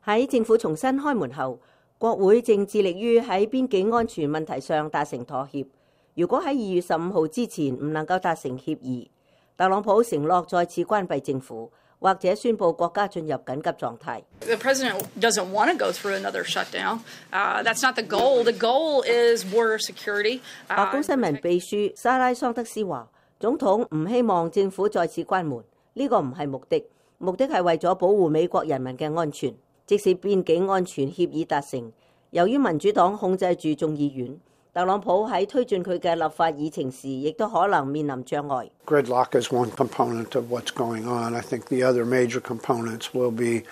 喺政府重新開門後，國會正致力於喺邊境安全問題上達成妥協。如果喺2月15號之前唔能夠達成協議，特朗普承諾再次關閉政府，或者宣布國家進入緊急狀態。 The president doesn't want to go through another shutdown. That's not the goal. The goal is border security. 白宮新聞秘書莎拉桑德斯話，總統唔希望政府再次關門，呢個唔係目的，目的係為咗保護美國人民嘅安全。即使邊境安全協議達成，由於民主黨控制住眾議院，特朗普喺推進佢嘅立法議程時，亦都可能面臨障礙。 Gridlock is one component of what's going on. I think the other major components will be,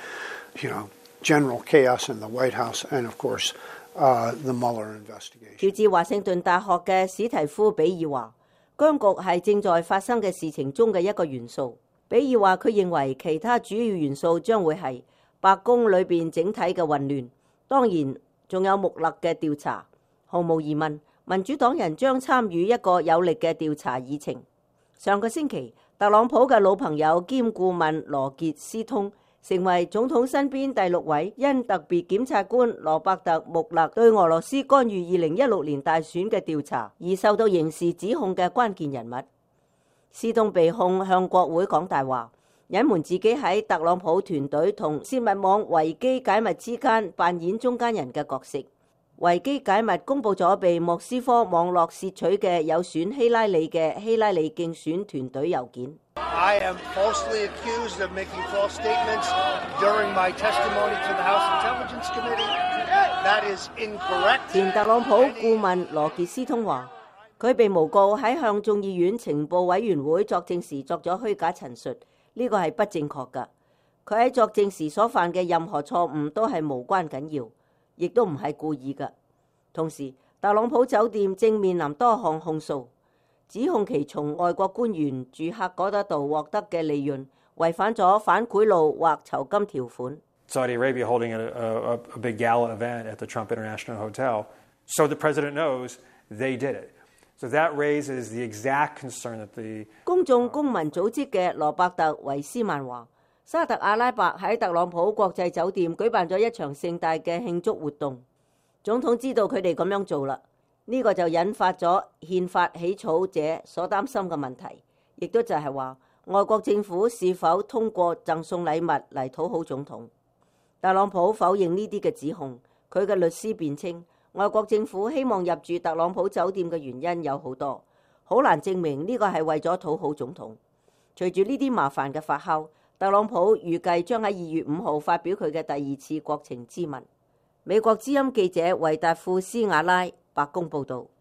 general chaos in the White House and, of course, the Mueller investigation. 喬治華盛頓大學嘅史提夫比爾話，僵局係正在發生嘅事情中嘅一個元素。比爾話佢認為其他主要元素將會係白宮裏邊整體嘅混亂，當然仲有穆勒嘅調查。毫無疑問，民主黨人將參與一個有力嘅調查議程。上個星期，特朗普嘅老朋友兼顧問羅傑斯通成為總統身邊第6位因特別檢察官羅伯特穆勒對俄羅斯干預2016年大選嘅調查而受到刑事指控嘅關鍵人物。斯通被控向國會講大話，隱瞞自己喺特朗普團隊同泄密網維基解密之間扮演中間人嘅角色。維基解密公佈咗被莫斯科網絡竊取嘅有損希拉里嘅希拉里競選團隊郵件。 I am falsely accused of making false statements during my testimony to the House Intelligence Committee. That is incorrect. 前特朗普顧問羅傑斯通話，佢被誣告喺向眾議院情報委員會作證時作咗虛假陳述，呢個係不正確㗎。佢喺作證時所犯嘅任何錯誤都係無關緊要，亦都唔係故意㗎。同時，特朗普酒店正面臨多項控訴，指控其從外國官員住客嗰度獲得嘅利潤違反咗反賄賂或酬金條款。 Saudi Arabia holding a big gala event at the Trump International Hotel, so the president knows they did it. So that raises the exact concern that the 公眾公民組織嘅羅伯特維斯曼話，沙特阿拉伯喺特朗普國際酒店舉辦咗一場盛大嘅慶祝活動。總統知道佢哋咁樣做啦，呢個就引發咗憲法起草者所擔心嘅問題，亦都就係話外國政府是否通過贈送禮物嚟討好總統。特朗普否認呢啲嘅指控，佢嘅律師辯稱，外國政府希望入住特朗普酒店嘅原因有好多，好難證明呢個係為咗討好總統。隨住呢啲麻煩嘅發酵，特朗普預計將喺2月5號發表佢嘅第2次國情咨文。美國之音記者維達庫斯瓦拉，白宮報導。